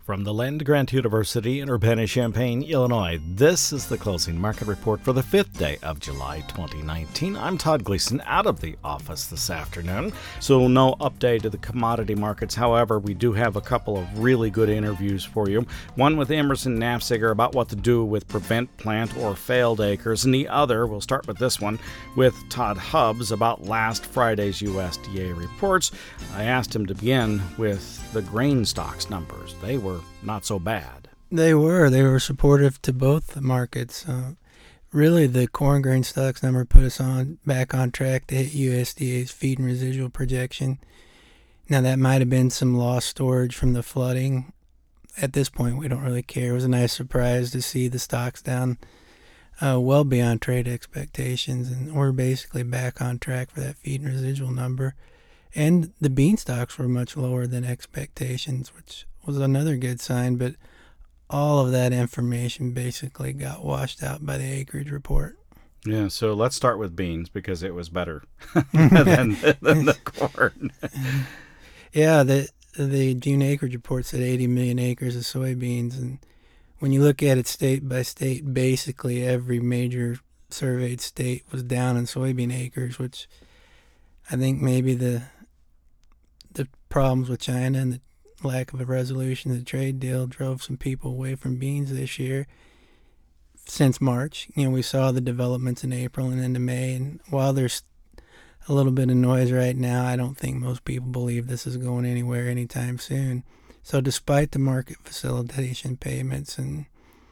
From the Land Grant University in Urbana-Champaign, Illinois, this is the closing market report for the 5th day of July 2019. I'm Todd Gleason out of the office this afternoon. So no update to the commodity markets. However, we do have a couple of really good interviews for you. One with Emerson Nafziger about what to do with prevent, plant, or failed acres. And the other, we'll start with this one, with Todd Hubbs about last Friday's USDA reports. I asked him to begin with the grain stocks numbers. They were not so bad. They were supportive to both the markets. Really, the corn grain stocks number put us back on track to hit USDA's feed and residual projection. Now, that might have been some lost storage from the flooding. At this point, we don't really care. It was a nice surprise to see the stocks down well beyond trade expectations, and we're basically back on track for that feed and residual number. And the bean stocks were much lower than expectations, which was another good sign, but all of that information basically got washed out by the acreage report. Yeah, so let's start with beans because it was better than the corn. Yeah, the June acreage report said 80 million acres of soybeans, and when you look at it state by state, basically every major surveyed state was down in soybean acres, which I think maybe the problems with China and the lack of a resolution of the trade deal drove some people away from beans this year. Since March, we saw the developments in April and into May, and while there's a little bit of noise right now, I don't think most people believe this is going anywhere anytime soon. So despite the market facilitation payments and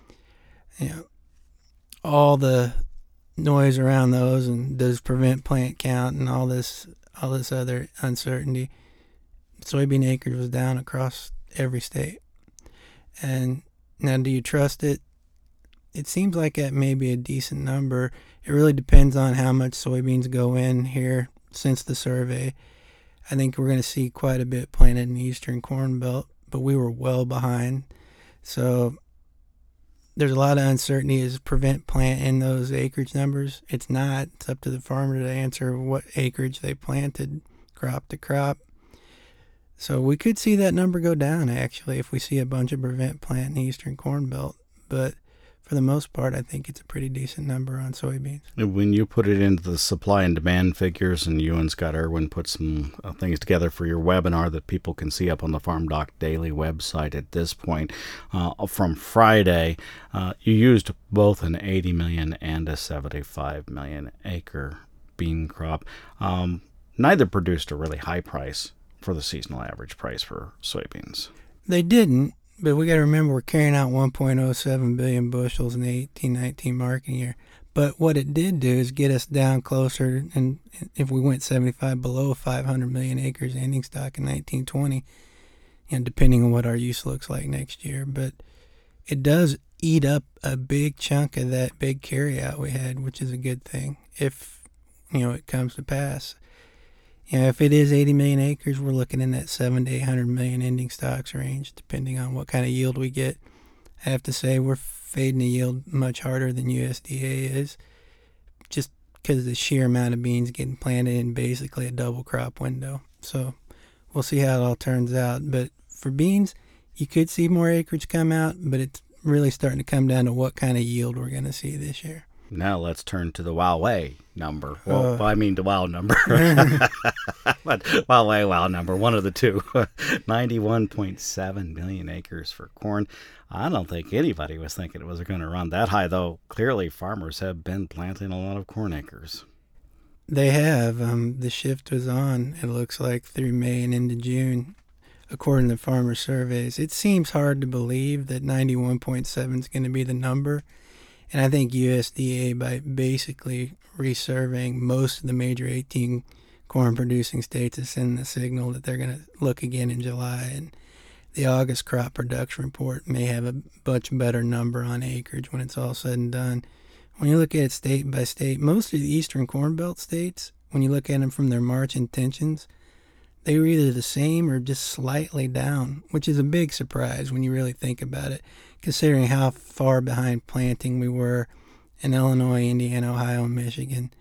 all the noise around those, and does prevent plant count and all this other uncertainty, soybean acres was down across every state. And now, do you trust it? It seems like that may be a decent number. It really depends on how much soybeans go in here since the survey. I think we're going to see quite a bit planted in the eastern corn belt, but we were well behind. So there's a lot of uncertainty. Is prevent plant in those acreage numbers? It's not. It's up to the farmer to answer what acreage they planted, crop to crop. So we could see that number go down, actually, if we see a bunch of prevent plant in the eastern corn belt. But for the most part, I think it's a pretty decent number on soybeans. When you put it into the supply and demand figures, and you and Scott Irwin put some things together for your webinar that people can see up on the Farm Doc Daily website at this point, from Friday, you used both an 80 million and a 75 million acre bean crop. Neither produced a really high price for the seasonal average price for soybeans. They didn't, but we got to remember we're carrying out 1.07 billion bushels in the 18-19 marketing year. But what it did do is get us down closer, and if we went 75 below 500 million acres ending stock in 1920, depending on what our use looks like next year. But it does eat up a big chunk of that big carryout we had, which is a good thing if it comes to pass. If it is 80 million acres, we're looking in that 700 to 800 million ending stocks range, depending on what kind of yield we get. I have to say we're fading the yield much harder than USDA is, just because of the sheer amount of beans getting planted in basically a double crop window. So we'll see how it all turns out. But for beans, you could see more acreage come out, but it's really starting to come down to what kind of yield we're going to see this year. Now let's turn to the Huawei number. Well, I mean the WOW number. But Huawei WOW number, one of the two. 91.7 million acres for corn. I don't think anybody was thinking it was going to run that high, though. Clearly, farmers have been planting a lot of corn acres. They have. The shift was on, it looks like, through May and into June, according to farmer surveys. It seems hard to believe that 91.7 is going to be the number. And I think USDA, by basically resurveying most of the major 18 corn-producing states, is sending the signal that they're going to look again in July. And the August crop production report may have a much better number on acreage when it's all said and done. When you look at it state by state, most of the eastern corn belt states, when you look at them from their March intentions, they were either the same or just slightly down, which is a big surprise when you really think about it, considering how far behind planting we were in Illinois, Indiana, Ohio, and Michigan.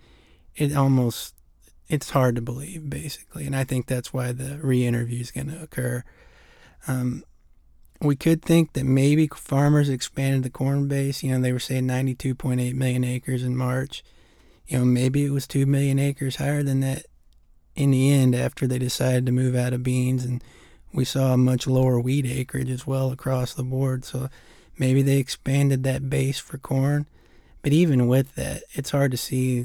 It's hard to believe, basically, and I think that's why the re-interview is going to occur. we could think that maybe farmers expanded the corn base. They were saying 92.8 million acres in March. Maybe it was 2 million acres higher than that in the end after they decided to move out of beans, and we saw a much lower wheat acreage as well across the board. So maybe they expanded that base for corn. But even with that, it's hard to see,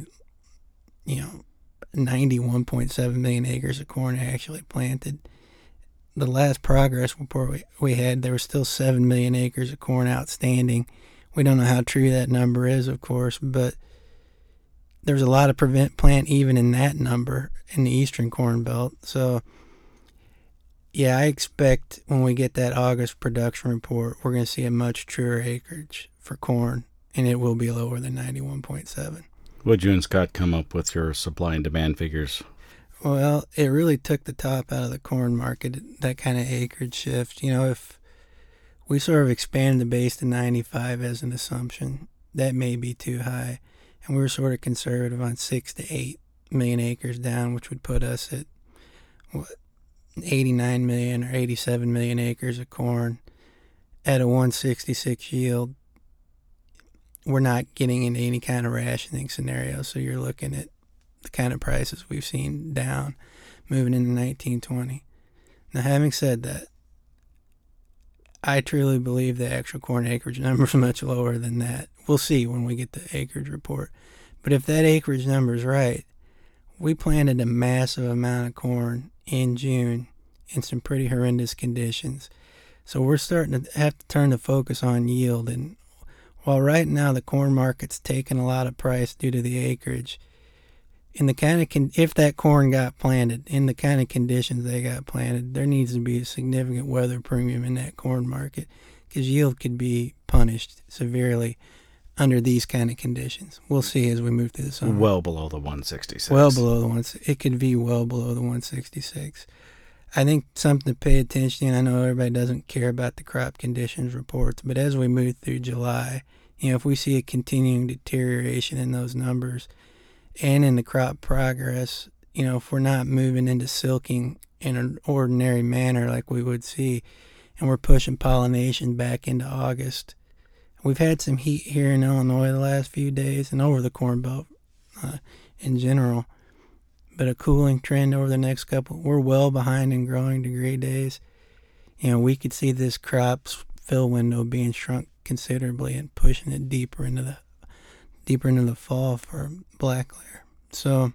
91.7 million acres of corn actually planted. The last progress report we had, there was still 7 million acres of corn outstanding. We don't know how true that number is, of course, but there's a lot of prevent plant even in that number in the eastern corn belt. So, yeah, I expect when we get that August production report, we're going to see a much truer acreage for corn, and it will be lower than 91.7. Would you and Scott come up with your supply and demand figures? Well, it really took the top out of the corn market, that kind of acreage shift. If we sort of expand the base to 95 as an assumption, that may be too high. And we were sort of conservative on 6 to 8 million acres down, which would put us at, 89 million or 87 million acres of corn at a 166 yield. We're not getting into any kind of rationing scenario, so you're looking at the kind of prices we've seen down moving into 1920. Now, having said that, I truly believe the actual corn acreage number is much lower than that. We'll see when we get the acreage report. But if that acreage number is right, we planted a massive amount of corn in June in some pretty horrendous conditions. So we're starting to have to turn the focus on yield. And while right now the corn market's taking a lot of price due to the acreage, in the kind of if that corn got planted in the kind of conditions they got planted, there needs to be a significant weather premium in that corn market, because yield could be punished severely under these kind of conditions. We'll see as we move through the summer. Well below the 166. Well below the 166. It could be well below the 166. I think something to pay attention to, and I know everybody doesn't care about the crop conditions reports, but as we move through July, if we see a continuing deterioration in those numbers and in the crop progress, if we're not moving into silking in an ordinary manner like we would see, and we're pushing pollination back into August. We've had some heat here in Illinois the last few days and over the Corn Belt in general, but a cooling trend over the next couple. We're well behind in growing degree days. We could see this crop's fill window being shrunk considerably and pushing it deeper into the fall for black layer. So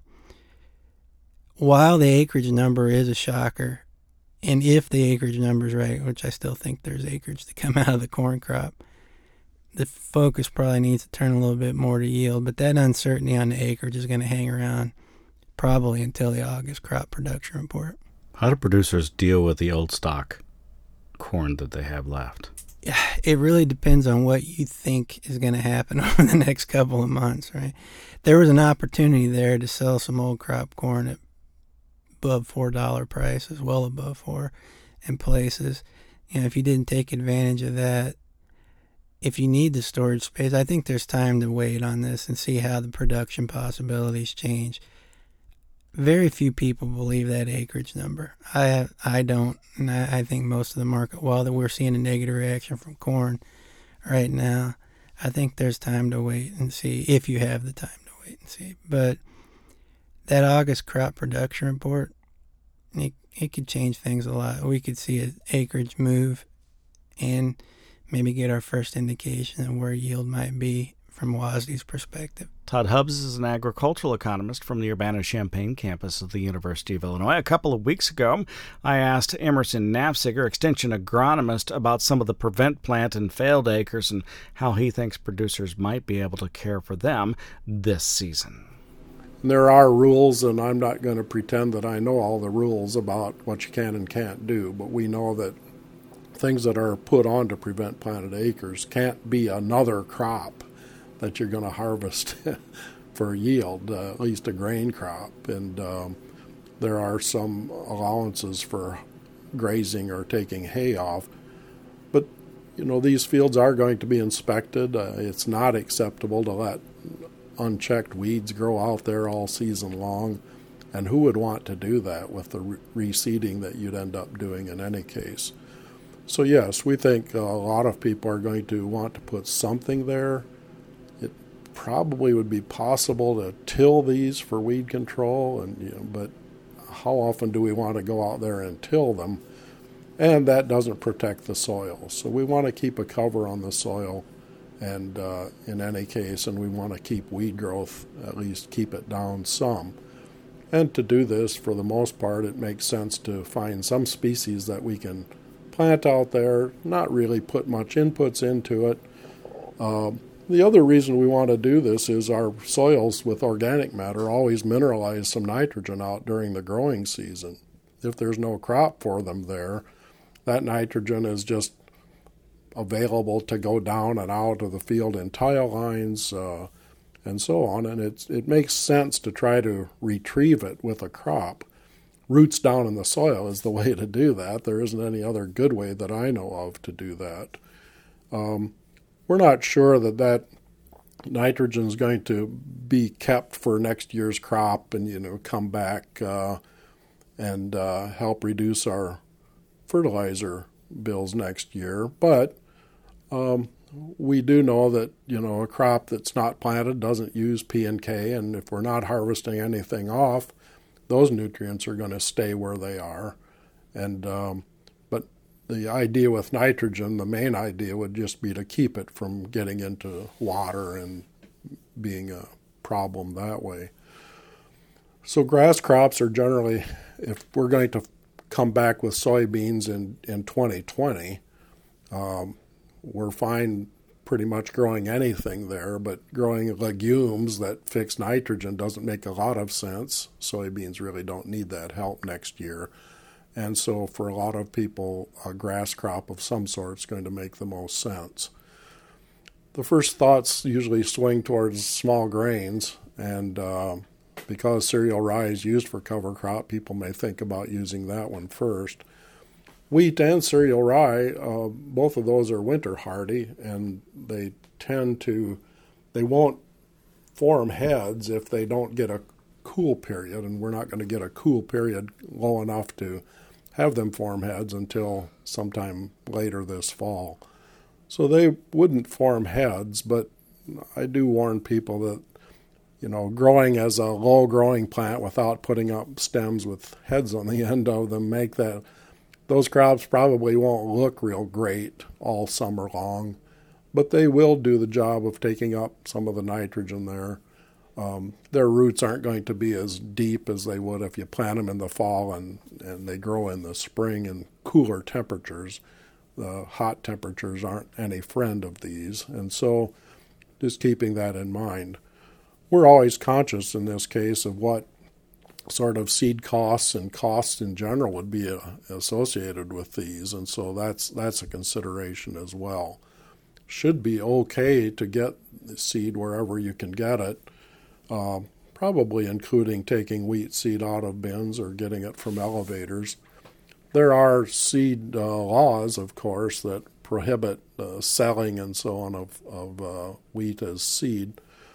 while the acreage number is a shocker, and if the acreage number is right, which I still think there's acreage to come out of the corn crop, the focus probably needs to turn a little bit more to yield. But that uncertainty on the acreage is going to hang around probably until the August crop production report. How do producers deal with the old stock corn that they have left? Yeah, it really depends on what you think is going to happen over the next couple of months, right? There was an opportunity there to sell some old crop corn at above $4 prices, well above $4 in places. If you didn't take advantage of that, if you need the storage space, I think there's time to wait on this and see how the production possibilities change. Very few people believe that acreage number. I don't, and I think most of the market, while we're seeing a negative reaction from corn right now, I think there's time to wait and see, if you have the time to wait and see. But that August crop production report, it could change things a lot. We could see an acreage move and maybe get our first indication of where yield might be from WASDE's perspective. Todd Hubbs is an agricultural economist from the Urbana-Champaign campus of the University of Illinois. A couple of weeks ago, I asked Emerson Nafziger, extension agronomist, about some of the prevent plant and failed acres and how he thinks producers might be able to care for them this season. There are rules, and I'm not going to pretend that I know all the rules about what you can and can't do, but we know that things that are put on to prevent planted acres can't be another crop that you're going to harvest for yield, at least a grain crop. And there are some allowances for grazing or taking hay off. But, these fields are going to be inspected. It's not acceptable to let unchecked weeds grow out there all season long. And who would want to do that with the reseeding that you'd end up doing in any case? So yes, we think a lot of people are going to want to put something there. It probably would be possible to till these for weed control, but how often do we want to go out there and till them? And that doesn't protect the soil. So we want to keep a cover on the soil, and in any case, and we want to keep weed growth, at least keep it down some. And to do this, for the most part, it makes sense to find some species that we can plant out there, not really put much inputs into it. The other reason we want to do this is our soils with organic matter always mineralize some nitrogen out during the growing season. If there's no crop for them there, that nitrogen is just available to go down and out of the field in tile lines and so on. And it makes sense to try to retrieve it with a crop. Roots down in the soil is the way to do that. There isn't any other good way that I know of to do that. We're not sure that nitrogen is going to be kept for next year's crop and come back and help reduce our fertilizer bills next year. But we do know that a crop that's not planted doesn't use P and K, and if we're not harvesting anything off, those nutrients are going to stay where they are. And but the idea with nitrogen, the main idea would just be to keep it from getting into water and being a problem that way. So grass crops are generally, if we're going to come back with soybeans in 2020, we're fine pretty much growing anything there, but growing legumes that fix nitrogen doesn't make a lot of sense. Soybeans really don't need that help next year. And so for a lot of people, a grass crop of some sort is going to make the most sense. The first thoughts usually swing towards small grains, and because cereal rye is used for cover crop, people may think about using that one first. Wheat and cereal rye, both of those are winter hardy, and they won't form heads if they don't get a cool period, and we're not going to get a cool period low enough to have them form heads until sometime later this fall. So they wouldn't form heads, but I do warn people that growing as a low-growing plant without putting up stems with heads on the end of them those crops probably won't look real great all summer long, but they will do the job of taking up some of the nitrogen there. Their roots aren't going to be as deep as they would if you plant them in the fall and they grow in the spring in cooler temperatures. The hot temperatures aren't any friend of these, and so just keeping that in mind. We're always conscious in this case of what sort of seed costs and costs in general would be associated with these, and so that's a consideration as well. Should be okay to get seed wherever you can get it, probably including taking wheat seed out of bins or getting it from elevators. There are seed laws, of course, that prohibit selling and so on of wheat as seed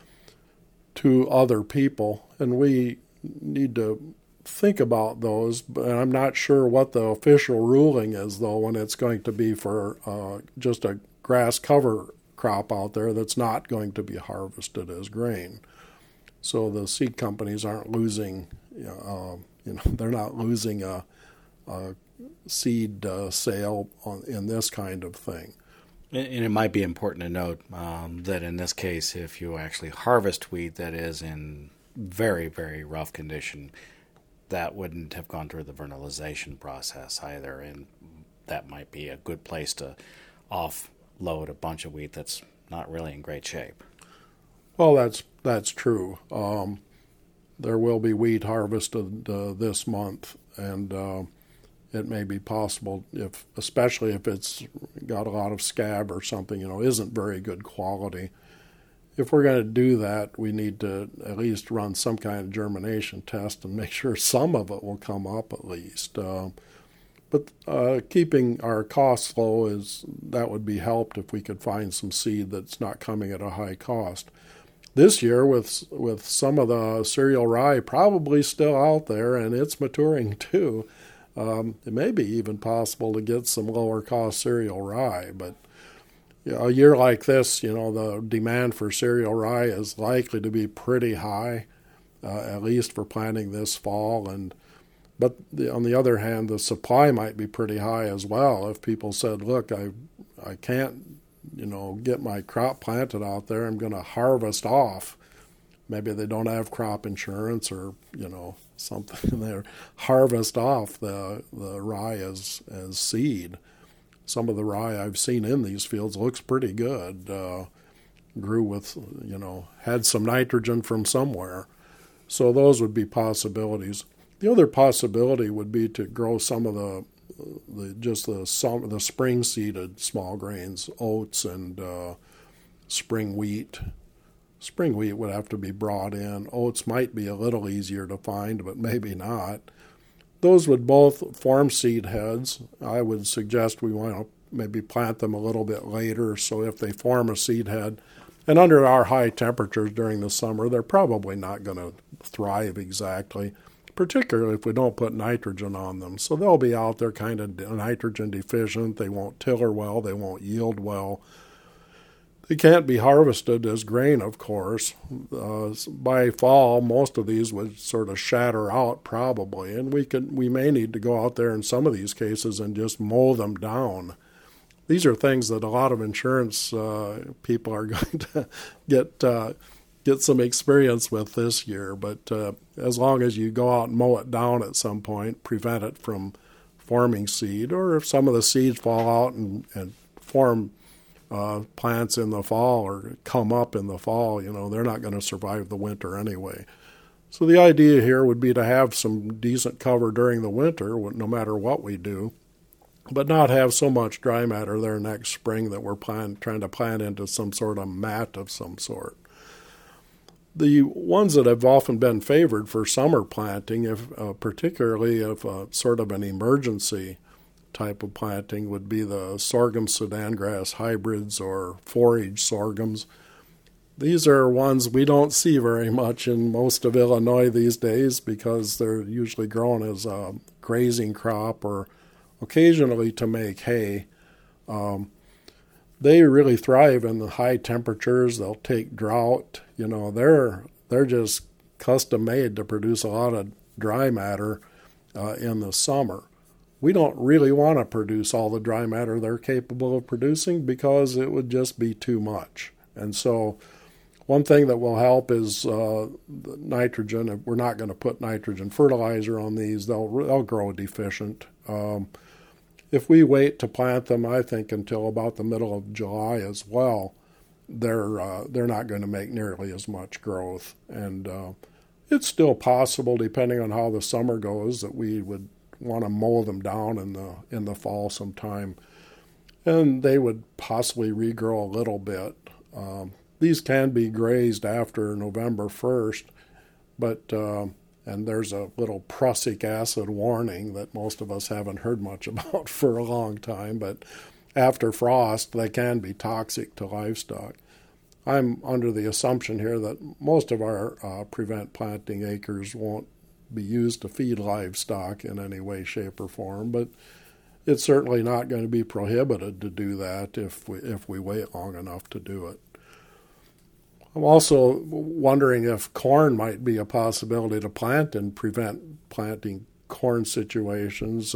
to other people, and we need to think about those, but I'm not sure what the official ruling is, though, when it's going to be for just a grass cover crop out there that's not going to be harvested as grain. So the seed companies aren't losing, they're not losing a seed sale in this kind of thing. And it might be important to note that in this case, if you actually harvest wheat that is in very, very rough condition, that wouldn't have gone through the vernalization process either, and that might be a good place to offload a bunch of wheat that's not really in great shape. Well, that's true. There will be wheat harvested this month, and it may be possible, especially if it's got a lot of scab or something, isn't very good quality. If we're going to do that, we need to at least run some kind of germination test and make sure some of it will come up at least. But keeping our costs low that would be helped if we could find some seed that's not coming at a high cost. This year, with some of the cereal rye probably still out there, and it's maturing too, It may be even possible to get some lower cost cereal rye, but a year like this, the demand for cereal rye is likely to be pretty high, at least for planting this fall. But on the other hand, the supply might be pretty high as well. If people said, look, I can't, get my crop planted out there, I'm going to harvest off. Maybe they don't have crop insurance or, something there. Harvest off the rye as seed. Some of the rye I've seen in these fields looks pretty good. Grew with, had some nitrogen from somewhere. So those would be possibilities. The other possibility would be to grow some of the spring seeded small grains, oats and spring wheat. Spring wheat would have to be brought in. Oats might be a little easier to find, but maybe not. Those would both form seed heads. I would suggest we want to maybe plant them a little bit later, so if they form a seed head, and under our high temperatures during the summer, they're probably not going to thrive exactly, particularly if we don't put nitrogen on them. So they'll be out there kind of nitrogen deficient. They won't tiller well. They won't yield well. They can't be harvested as grain, of course. By fall, most of these would sort of shatter out probably, and we may need to go out there in some of these cases and just mow them down. These are things that a lot of insurance people are going to get some experience with this year. But as long as you go out and mow it down at some point, prevent it from forming seed, or if some of the seeds fall out and form plants in the fall or come up in the fall, they're not going to survive the winter anyway. So the idea here would be to have some decent cover during the winter, no matter what we do, but not have so much dry matter there next spring that we're trying to plant into some sort of mat of some sort. The ones that have often been favored for summer planting, particularly if sort of an emergency type of planting, would be the sorghum Sudan grass hybrids or forage sorghums. These are ones we don't see very much in most of Illinois these days because they're usually grown as a grazing crop or occasionally to make hay. They really thrive in the high temperatures. They'll take drought. They're just custom made to produce a lot of dry matter in the summer. We don't really want to produce all the dry matter they're capable of producing because it would just be too much. And so one thing that will help is nitrogen. If we're not going to put nitrogen fertilizer on these, they'll grow deficient. If we wait to plant them, I think until about the middle of July as well, they're not going to make nearly as much growth. And it's still possible, depending on how the summer goes, that we would want to mow them down in the fall sometime, and they would possibly regrow a little bit. These can be grazed after November 1st, but and there's a little prussic acid warning that most of us haven't heard much about for a long time, but after frost they can be toxic to livestock. I'm under the assumption here that most of our prevent planting acres won't be used to feed livestock in any way, shape, or form, but it's certainly not going to be prohibited to do that if we wait long enough to do it. I'm also wondering if corn might be a possibility to plant and prevent planting corn situations.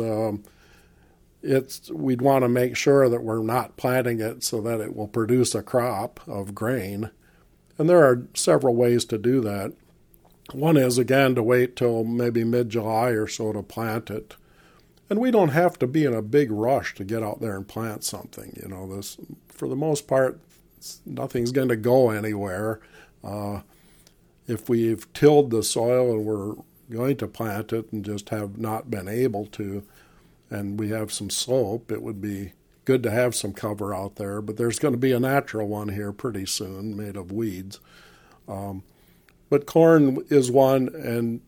We'd want to make sure that we're not planting it so that it will produce a crop of grain, and there are several ways to do that. One is, again, to wait till maybe mid-July or so to plant it. And we don't have to be in a big rush to get out there and plant something. This, for the most part, nothing's going to go anywhere. If we've tilled the soil and we're going to plant it and just have not been able to, and we have some slope, it would be good to have some cover out there. But there's going to be a natural one here pretty soon made of weeds. But corn is one, and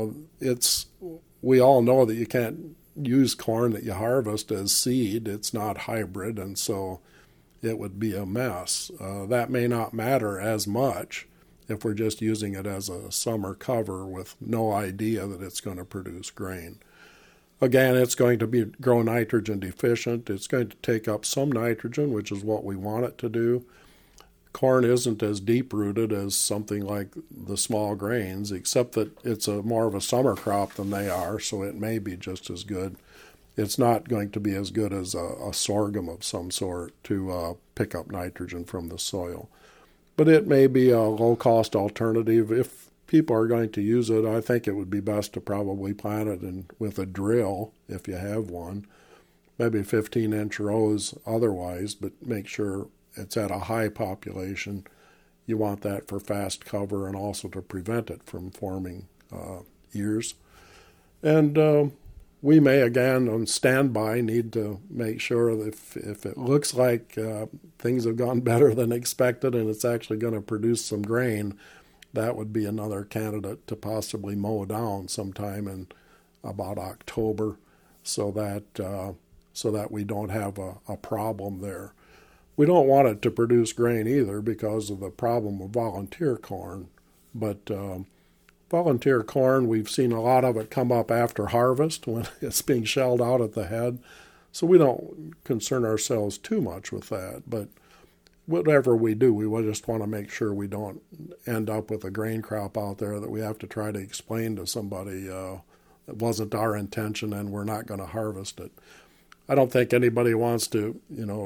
we all know that you can't use corn that you harvest as seed. It's not hybrid, and so it would be a mess. That may not matter as much if we're just using it as a summer cover with no idea that it's going to produce grain. Again, it's going to grow nitrogen deficient. It's going to take up some nitrogen, which is what we want it to do. Corn isn't as deep-rooted as something like the small grains, except that it's more of a summer crop than they are, so it may be just as good. It's not going to be as good as a sorghum of some sort to pick up nitrogen from the soil. But it may be a low-cost alternative. If people are going to use it, I think it would be best to probably plant it with a drill, if you have one. Maybe 15-inch rows otherwise, but make sure it's at a high population. You want that for fast cover and also to prevent it from forming ears. And we may, again, on standby, need to make sure that if it looks like things have gone better than expected and it's actually going to produce some grain, that would be another candidate to possibly mow down sometime in about October so that we don't have a problem there. We don't want it to produce grain either because of the problem of volunteer corn. But volunteer corn, we've seen a lot of it come up after harvest when it's being shelled out at the head. So we don't concern ourselves too much with that. But whatever we do, we just want to make sure we don't end up with a grain crop out there that we have to try to explain to somebody it wasn't our intention and we're not going to harvest it. I don't think anybody wants to,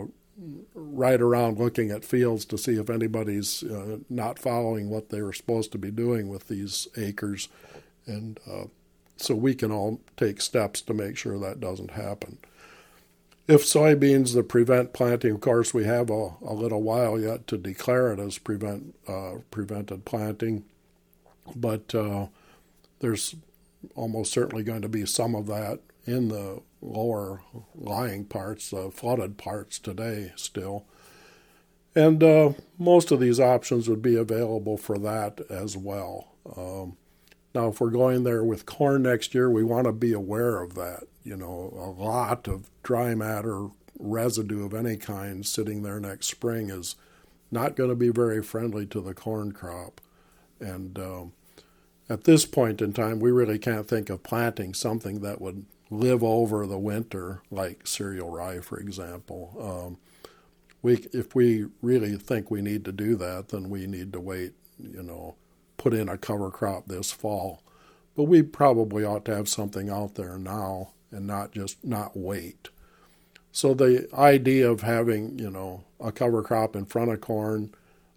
ride around looking at fields to see if anybody's not following what they were supposed to be doing with these acres. And so we can all take steps to make sure that doesn't happen. If soybeans, the prevent planting, of course, we have a little while yet to declare it as prevented planting. But there's almost certainly going to be some of that in the lower lying parts, flooded parts today still. And most of these options would be available for that as well. Now, if we're going there with corn next year, we want to be aware of that. A lot of dry matter residue of any kind sitting there next spring is not going to be very friendly to the corn crop. And at this point in time, we really can't think of planting something that would live over the winter, like cereal rye, for example. If we really think we need to do that, then we need to wait, put in a cover crop this fall. But we probably ought to have something out there now and not wait. So the idea of having, a cover crop in front of corn,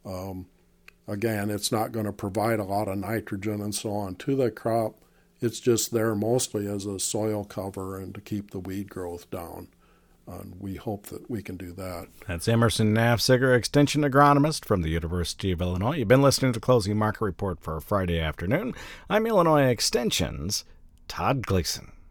again, it's not going to provide a lot of nitrogen and so on to the crop. It's just there mostly as a soil cover and to keep the weed growth down. And we hope that we can do that. That's Emerson Nafziger, Extension Agronomist from the University of Illinois. You've been listening to the Closing Market Report for Friday afternoon. I'm Illinois Extension's Todd Gleason.